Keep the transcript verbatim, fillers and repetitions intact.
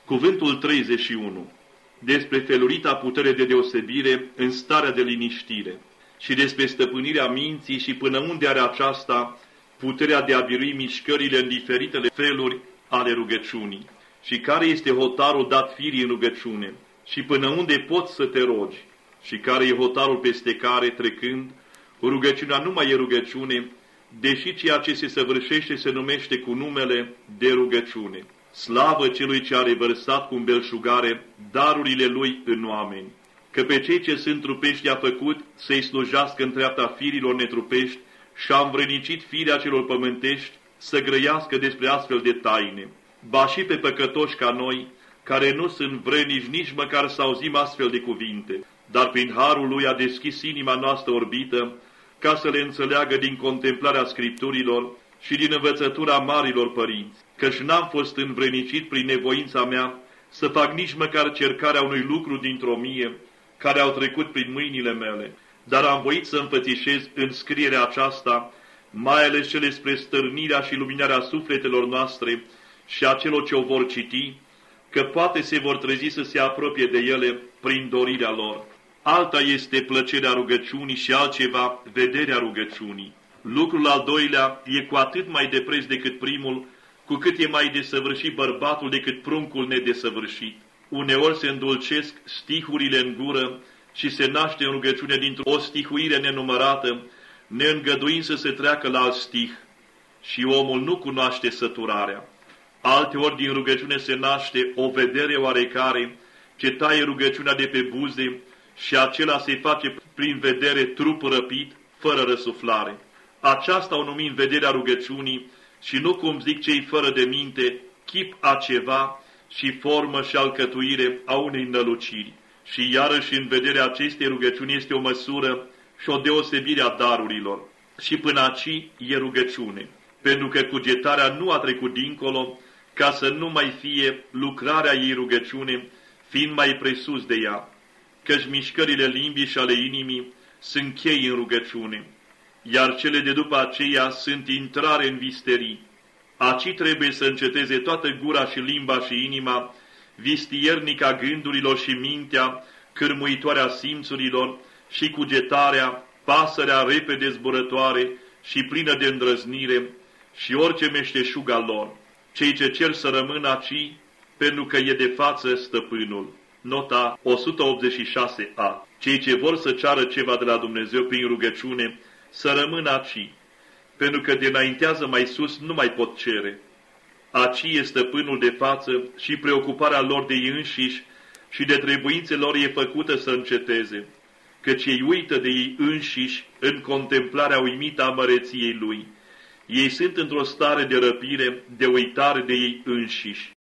Cuvântul treizeci și unu. Despre felurita putere de deosebire în starea de liniștire și despre stăpânirea minții și până unde are aceasta puterea de a birui mișcările în diferitele feluri ale rugăciunii și care este hotarul dat firii în rugăciune și până unde poți să te rogi și care e hotarul peste care, trecând, rugăciunea nu mai e rugăciune, deși ceea ce se săvârșește se numește cu numele de rugăciune. Slavă celui ce a revărsat cu îmbelșugare darurile lui în oameni, că pe cei ce sunt trupești a făcut să-i slujească în treapta firilor netrupești și a învrănicit firea celor pământești să grăiască despre astfel de taine. Ba și pe păcătoși ca noi, care nu sunt vrănici nici măcar să auzim astfel de cuvinte, dar prin harul lui a deschis inima noastră orbită, ca să le înțeleagă din contemplarea Scripturilor și din învățătura marilor părinți, căci n-am fost învrednicit prin nevoința mea să fac nici măcar cercarea unui lucru dintr-o mie, care au trecut prin mâinile mele, dar am voit să înfățișez în scrierea aceasta, mai ales cele spre stârnirea și luminarea sufletelor noastre și a celor ce o vor citi, că poate se vor trezi să se apropie de ele prin dorirea lor. Alta este plăcerea rugăciunii și altceva vederea rugăciunii. Lucrul al doilea e cu atât mai de preț decât primul, cu cât e mai desăvârșit bărbatul decât pruncul nedesăvârșit. Uneori se îndulcesc stihurile în gură și se naște în rugăciune dintr-o stihuire nenumărată, neîngăduind să se treacă la alt stih, și omul nu cunoaște săturarea. Alteori din rugăciune se naște o vedere oarecare, ce taie rugăciunea de pe buze și acela se face prin vedere trup răpit, fără răsuflare. Aceasta o numim vederea rugăciunii și nu, cum zic cei fără de minte, chip a ceva și formă și alcătuire a unei năluciri. Și iarăși în vederea acestei rugăciuni este o măsură și o deosebire a darurilor. Și până aici e rugăciune, pentru că cugetarea nu a trecut dincolo, ca să nu mai fie lucrarea ei rugăciune, fiind mai presus de ea, căci mișcările limbii și ale inimii sunt chei în rugăciune, iar cele de după aceea sunt intrare în visterii. Aci trebuie să înceteze toată gura și limba și inima, vistiernica gândurilor și mintea, cârmuitoarea simțurilor și cugetarea, pasărea repede zburătoare și plină de îndrăznire și orice meșteșug al lor. Cei ce cer să rămână aci, pentru că e de față stăpânul. Nota o sută optzeci și șase a. Cei ce vor să ceară ceva de la Dumnezeu prin rugăciune, să rămână aci, pentru că de înaintează mai sus nu mai pot cere. Aci e stăpânul de față și preocuparea lor de ei înșiși și de trebuințele lor e făcută să înceteze, căci ei uită de ei înșiși în contemplarea uimită a măreției lui. Ei sunt într-o stare de răpire, de uitare de ei înșiși.